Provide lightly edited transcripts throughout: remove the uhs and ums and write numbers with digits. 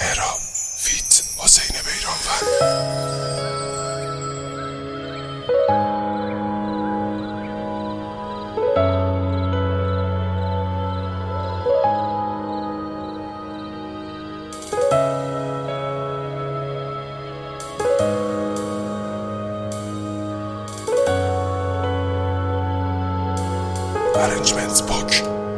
مهراب فیت حسین بیرانوند. Arrangements book.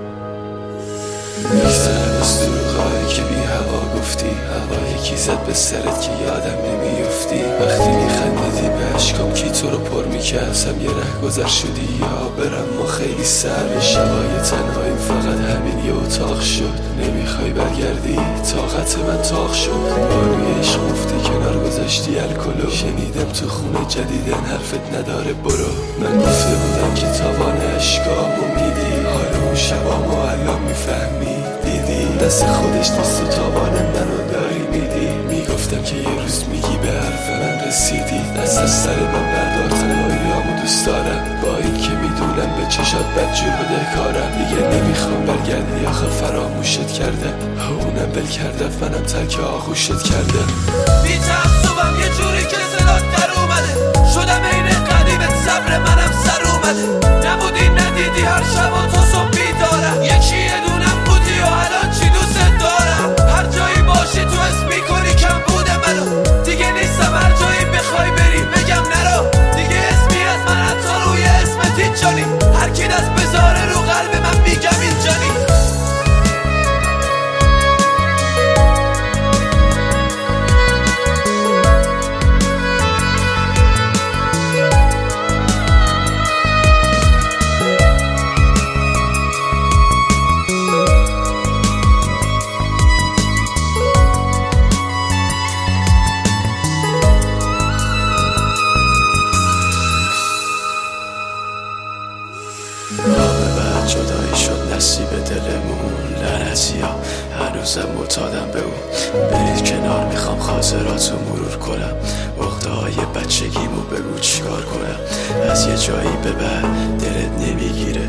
میگذرم از دروغایی که بی هوا گفتی، هوا یکی زد به سرت که یادم نمیافتی. وقتی میخندیدی به عشقام کی تو رو پر میکردم، یه ره گذر شدی یا برم ما خیلی سر. شبای تنهایی فقط همین یه اتاق شد، نمیخوای برگردی طاقت من تاق شد. با روی عشق مفتی کنار گذاشتی الکلو، شنیدم تو خونه جدیدن حرفت نداره برو. من گفته بودم که تاوان عشقامو میدی، حالا اون شبامو الان میفهمی دیدی دست خودش نیست و تاوان منو داری میدی. میگفتم که یه روز میگی به حرف من رسیدی، دست از سر من بردار تنهاییامو دوست دارم. با این که میدونم به چشات بدجور بده کارم، دیگه نمیخوام برگردی آخه فراموشت کردم. اونم ول کردم منم ترک آغوشت کردم. بی تعصبم یه جوری که صدات در اومده، شدم عین قدیمت صبر منم سر اومده. نبودی ندیدی هر شب و تو صبح بیدارم، یکی یه دونم بودی و الان چی دوست دارم. هر جایی باشی تو اسم میکنی کم بوده منو، دیگه نیستم هر جایی بخوای بری بگم نرو. دیگه اسمی از من حتی روی اسمت اینجانی، هر کی دست بذاره رو قلب من میگم اینجانی. جدایی شد نصیب دلمون، لعنتی ها هنوزم معتادم به اون. برید کنار میخوام خاطراتو مرور کنم، عقده های بچگیمو بگو چیکار کنم. از یه جایی به بعد دلت نمیگیره،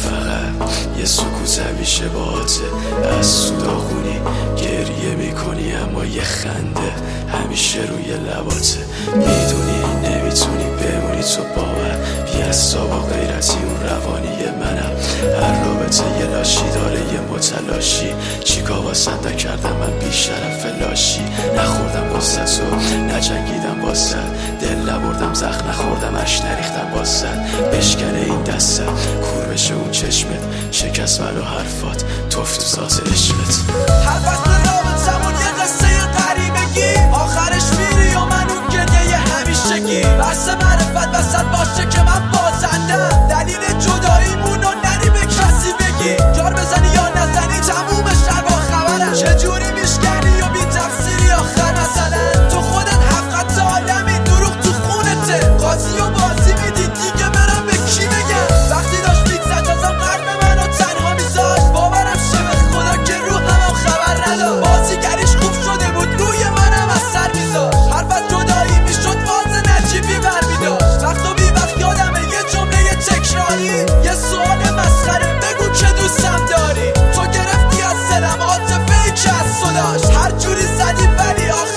فقط یه سکوت همیشه باهاته. از سوداغونی گریه میکنی اما یه خنده همیشه روی لباته. میدونی نمیتونی بمونی تو باور، بی حساب و غیرتی اون روانی منم. هر رابطه یه لاشی داره یه متلاشی، چیکار واسد نکردم من بیشرف لاشی. نخوردم واسد تو نجنگیدم واسد، دل نبردم زخم نخوردم اش نریختم واسد. بشکنه این دستم کور بشه اون چشمت، شکست منو حرفات توف تو ذات عشقت. هر فصل رابطمون یه قصه غریبگی، آخرش میری و من اون گریه همیشگی. بس معرفت وسط باشه که من بازندم، دلیل جداییمونو نری به کسی بگی. جار بزنی یا نزنی تموم شهر با خبرم، چجوری میشکنی و بی تفسیری آخر مثلا. تو خودت هفت خط آدمی دروغ تو خونته، قاضی و بازی میدی دیگه برم به کی بگم. وقتی داشت میگذد ازم قلب منو تنها میذاشت، باورم شه به خدا که رو همم خبر نداشت. بازیگریش خوب شده بود روی منم اثر میذاشت، حرفت جدایی میشد واز نجیبی برمیداشت. وقت و بی وقت یادمه یه جمله تکراری، یه سوال مسخره بگو که دوستم داری. تو گرفتی از دلم عاطفه‌ای که از تو داشت، هر جوری زدی ولی